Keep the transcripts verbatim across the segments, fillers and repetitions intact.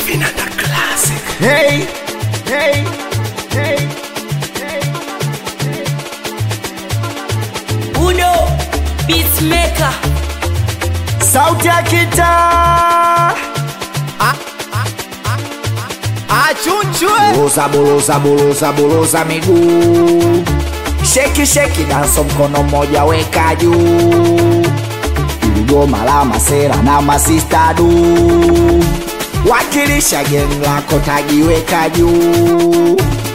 Vinanda Classic. Hey, hey, hey, hey. Udo Beatmaker. Sauti ya kitaa. Achunchwe. Buluza, buluza, buluza, buluza miguu. Sheki, sheki, danso mkono mmoja weka juu. Iligoma la masera na masista du. Wakilisha gang lako tagi weka juu.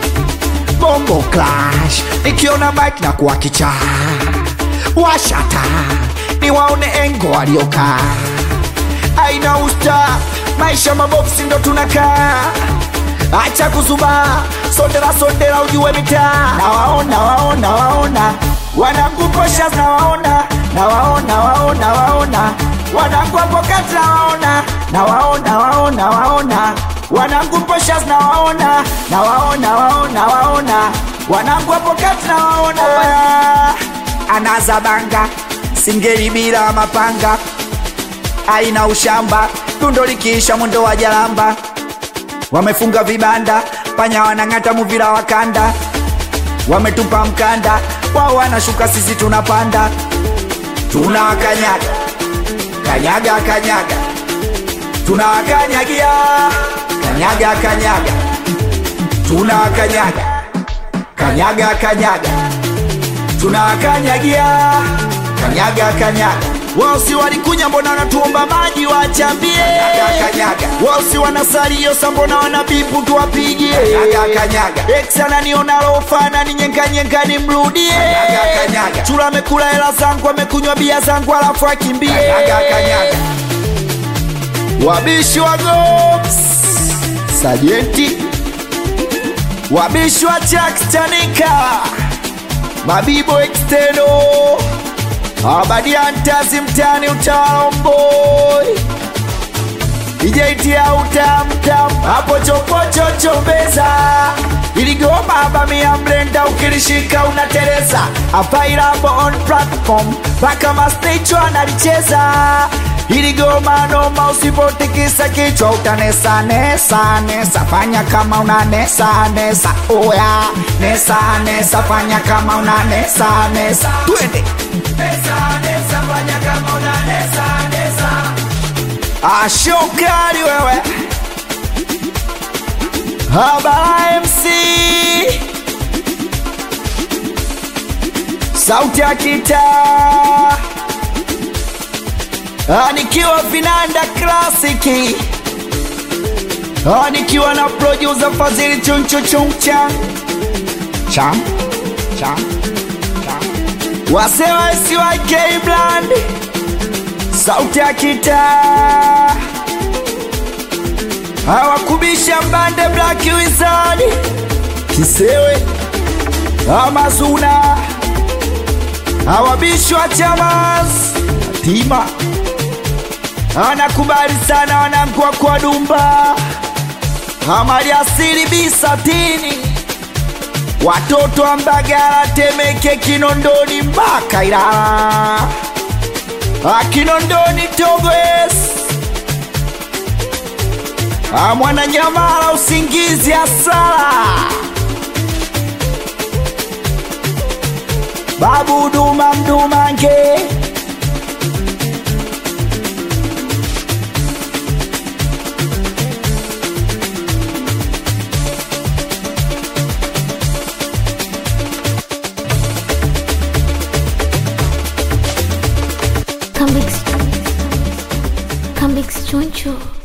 Bombo clash, nikiona mic na kuwa kichaa. Washata, ni waone engo waliokaa. Aina usta, maisha mabofsi ndo tunakaa. Acha kuzuba, sondera sondera ujue mitaa. Na waona, waona, waona wanakukosha na waona. Na waona, waona, waona wanangu hapo kati na waona. Na waona, waona, waona wanangu poshas na waona. Na waona, waona, waona wanangu hapo kati na waona. Anaza banga, singeli bila mapanga. Aina ushamba, tundo likiisha mundo wa jalamba. Wamefunga vibanda, panya wanang'ata muvila wakanda. Wametupa mkanda, wao wanashuka sisi tunapanda. Tunawakanyaga, kanyaga kanyaga. Tunawakanyagia, kanyaga kanyaga. Tunawakanyaga, kanyaga kanyaga. Tunawakanyagia, kanyaga kanyaga. Wao si walikunya mbona wanatuomba maji wachambie. Kanyaga kanyaga. Wao si wanasalio sambona wanabipu tuwapigie. Kanyaga kanyaga. Exa naniona lofa na ninyenga nyenga nimrudie. Kanyaga kanyaga. Chula mekula hela zangu amekunywa bia zangu alafu akimbie. Kanyaga kanyaga. Wabishi wa Gops Sajenti, wabishi wa Jax Chanika, Mabibo Extendo, Abadi Antazi mtani utalomboi. Ijaitia utamtam, hapo chopo chocho mbeza. Iligoma haba miya mlenda ukilishika unateleza. Hapa ilabo on platform, paka mastecho analicheza. Iligoma noma usipotikisa kichwa utanesa nesa nesa. Fanya kama unanesa nesa. Oya nesa nesa, fanya kama unanesa nesa. Twende nesa nesa, fanya kama unanesa nesa. Ashokari wewe Habara M C, sauti ya kitaa. Nikiwa Vinanda Classic, nikiwa na producer Fazili chunchu chungcha Cham Cham Cham Wasewa S Y K Brand, sauti ya kitaa. Hawakubisha mbande Black Wizard, Kisewe Amazuna, hawabishwa Chamas Tima. Anakubali sana wanangu wa kwa Dumba, Hamali asili Bisatini, watoto wa Mbagala, Temeke, Kinondoni mpaka Ilala. Kinondoni Togwes, Mwana Nyamala Usingizi Asala, Babu Duma Mdumange. Come Come Choncho.